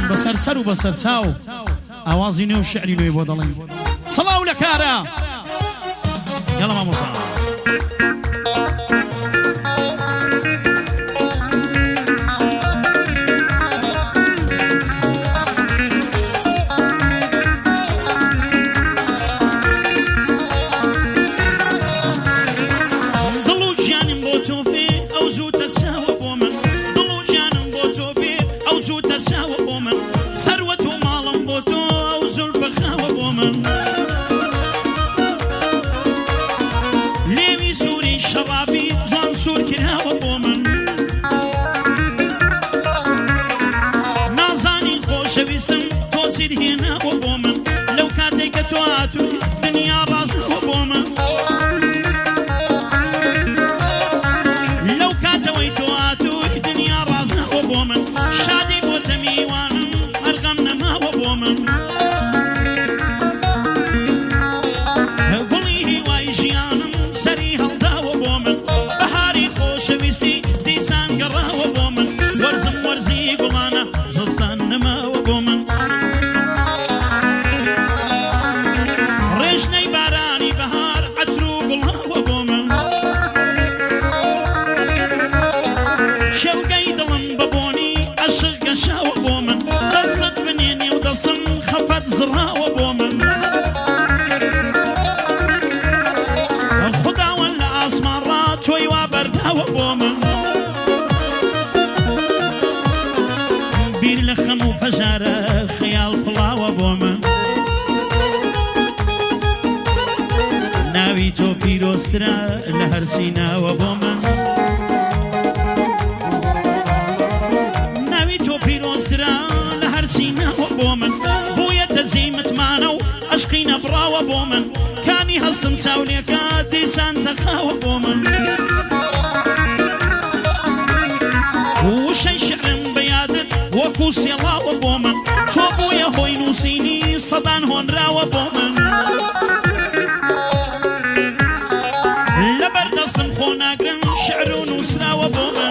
بسر سر و بسر چاو آوازی نو شعری نوی بودلین صلاو لکارا يلا ما موسى لهر سينا وبومن ناوي تو بيروسرا لهر سينا وبومن بويا تزيمت مانو عشقينا برا وبومن كاني هصم ساوليكا ديسان تخا وبومن وشي شعر بيادت وكوسي الله وبومن تو بويا هوي نوسيني صدان هون را وبومن شعر ونسرا وبومن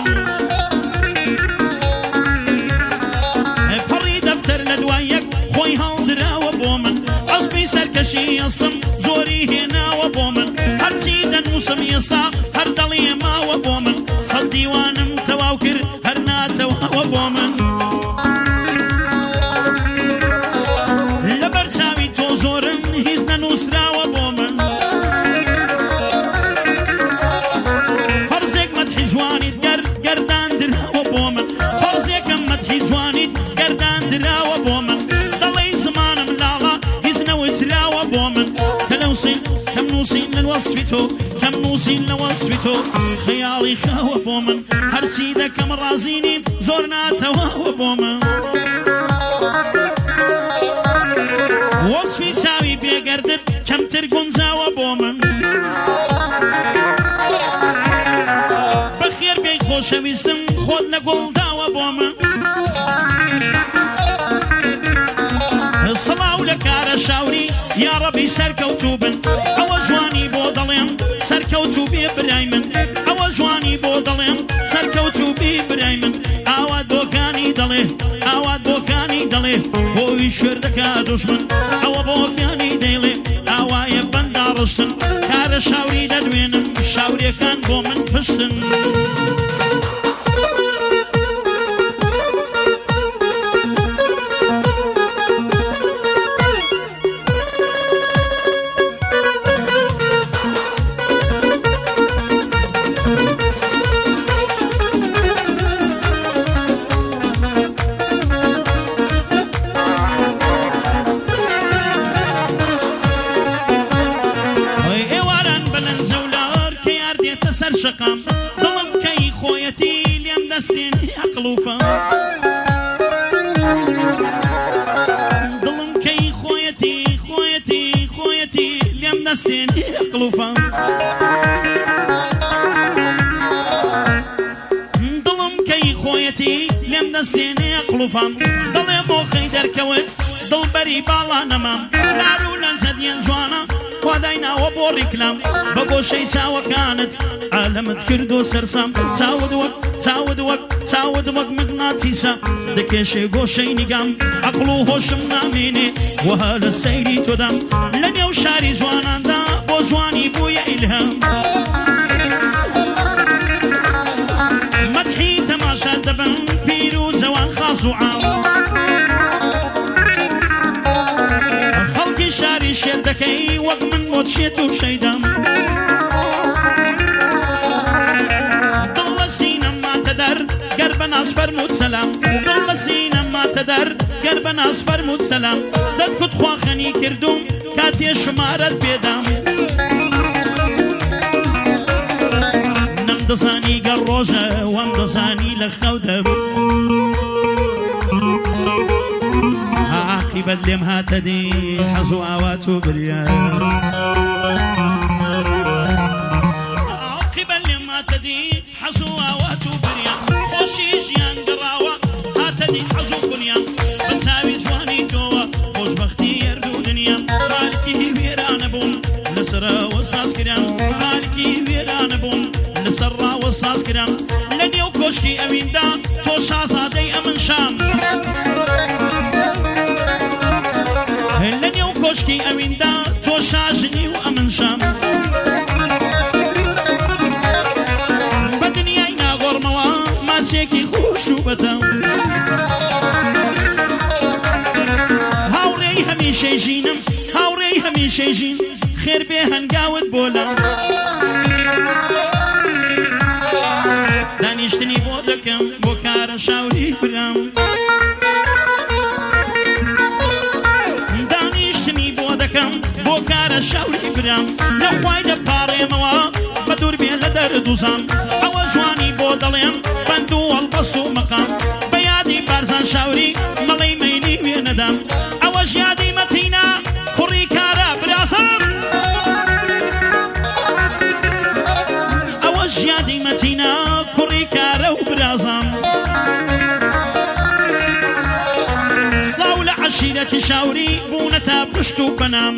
بري دفتر لدوايك خوي هالدرا وبومن عصبي سركشي يصم زوري هنا وبومن هر سيدا موسم يصا هر دلي ما وبومن صدي وانم تواوكر هر ناتوا وبومن لبرشاوي تو زورن هيزنا نسرا وبومن كم نوصين لوصفته خيالي خاوة بومن هرسي دا كم رازيني زورنا تواوة بومن وصفي ساوي بيقردت كم ترقون زاوة بومن بخير بي خوشة بيسم خود نقول داوة بومن الصلاة ولكار شاوري يا ربي سركوتوبن أوجواني بودلين سركوتو بإبراهيم أوجواني بودلين سركوتو بإبراهيم أواد بوكاني دله أواد بوكاني دله بوي شردكا دشمن أو بوكاني دله أواي بندارشتن كار شاوري ددوينم شاوري كان بومن فشتن شقام ظلم كي خويتي اليوم دستين أقلوفا ظلم كي خويتي اليوم دستين أقلوفا ظلم كي خويتي اليوم دستين أقلوفا ظلم مو خيدر كوت دڵبەری باڵا نەمام لار و لەنزەدیان جوانە خوادای ناوە بۆ ڕیکلام بە گۆشەی چاوەکانت عالەمت کردو سەرسام چاوت وەک مغناتیسە دەکێشێ گۆشەی نیگام عەقڵ و هۆشم نامێنێ وەها لە سەیری تۆدام لە نێو شاری جواناندا بۆ جوانی بوویە ئیلهام مەدحی تەماشا دەبن پیر و جەوان خاس و عام خەڵکی شاری شێت دەکەی وەک من بۆ چێت و شەیدام دڵ لە سینەم ماتە دەر گەر بە ناز فەرمووت سەلام دڵ لە سینەم ماتە دەر گەر بە ناز فەرمووت سەلام دەتکوت خواخەنی کردوم کاتێ شمارەت پێدام نەم دەزانی گەڕ ڕۆژە وەم دەزانی لە خەو دەبوو عاقبەت لێم هاتە دی حەز و ئاوات و بریار عاقبەت لێم هاتە دی حەز و ئاوات و بریار خۆشی ژیان گەڕاوە هاتە دی حەز و بریان بە چاوی جوانی تۆوە خۆشبەختی هەردوو دنیا مالکی وێرانە بووم لەسەرەوە سازکرام مالکی وێرانە بووم لەسەرڕاوە سازکرام لە نێو کۆشکی ئەویندا تۆ شازادەی ئەمن شام لە نێو کۆشکی ئەویندا تۆ شاژنی و ئەمن شام بە دنیای ناگۆڕمەوە ماچێکی خوش و بەتەم هاوڕێی هەمیشەی ژینم هاوڕێی هەمیشەی ژین خێر بێ هەنگاوت بۆ لەم دانیشتنی بۆ دەکەم بۆ کارە شاوری برام بۆ کارە شاوری برام لەخوای دەپاڕێمەوە بە دوور بێ لە دەردوزام ئەوە جوانی بۆ دەڵێم بەند و هەڵبەست و مەقام بە یادی بارزان شاوری مەڵەی مەیلی وێ نەدام ئەوە ژیادی مەتینە کوڕی کارە براسم ئەوە ژیادی مەتینە کوڕی کارە و برازام سڵاو لە عەشیرەتی شاوری بوونەتە پشت و پەنام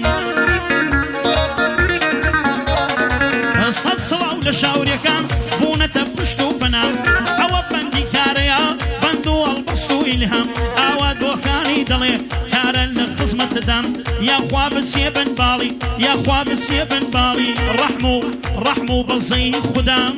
سەد سڵاو لە شاوریەکان بوونەتە پشت و پەنام ئەوە بەندی کارەیە بەند و هەڵبەست و ئیلهام ئاوا دۆخانی دەڵێ کارە لە خزمەتدام یاخوا بچێ بنباڵی یاخوا بچێ بنباڵی ڕەحم و بەزەی خودام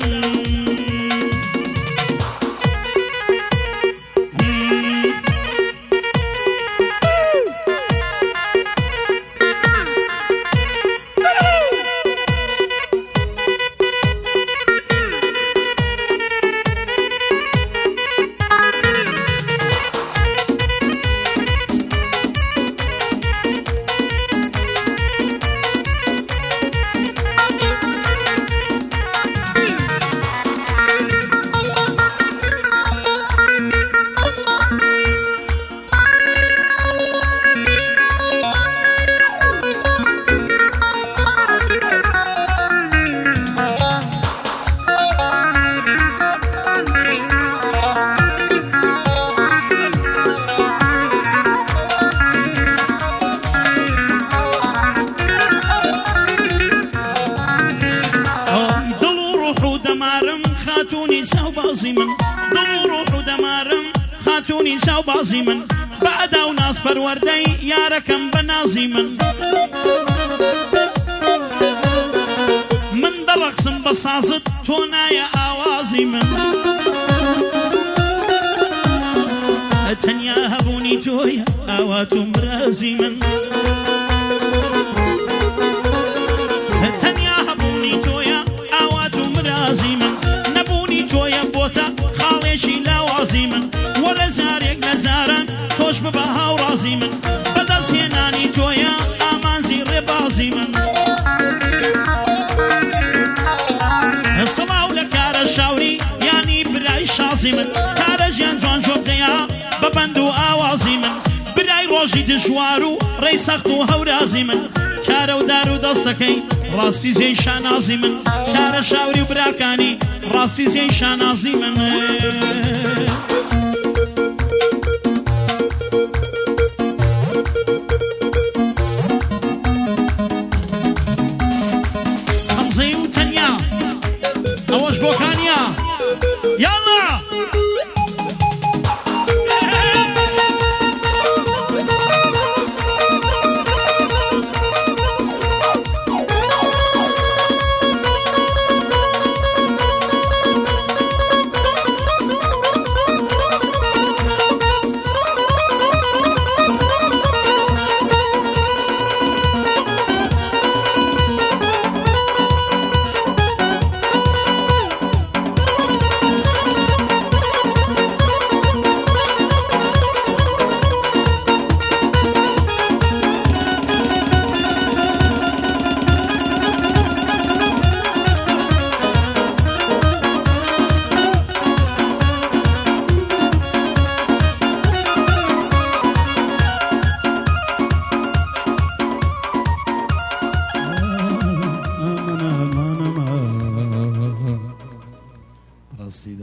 خاتونی ساو بازی من بعدا و ناز پەروەردەی یارەکەم بە نازی من دەڕەقسم بە سازت تۆ نایە ئاوازی من تەنیا هەبوونی تۆیە ئاوات و مرازی من تەنیا هەبوونی تۆیە ئاوات و مرازی من نەبوونی تۆیە بۆتە خاڵێکی لاوازی من وەرە زارێک لە زاران تۆش ببە هاوڕازی من بەدەستهێنانی تۆیە ئامانزی ڕێبازی من سڵاو لە کارە شاوری یانی برای شازی من کارە ژیان جوان جۆبدەیە بە بەند و ئاوازی من برای ڕۆژی دژوار و ڕێی سەخت و هەورازی من کارە و دار و دەستەکەی ڕاستی زێی شانازی من کارە شاوری و براکانی ڕاستی زێی شانازی من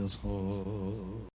دەستخۆ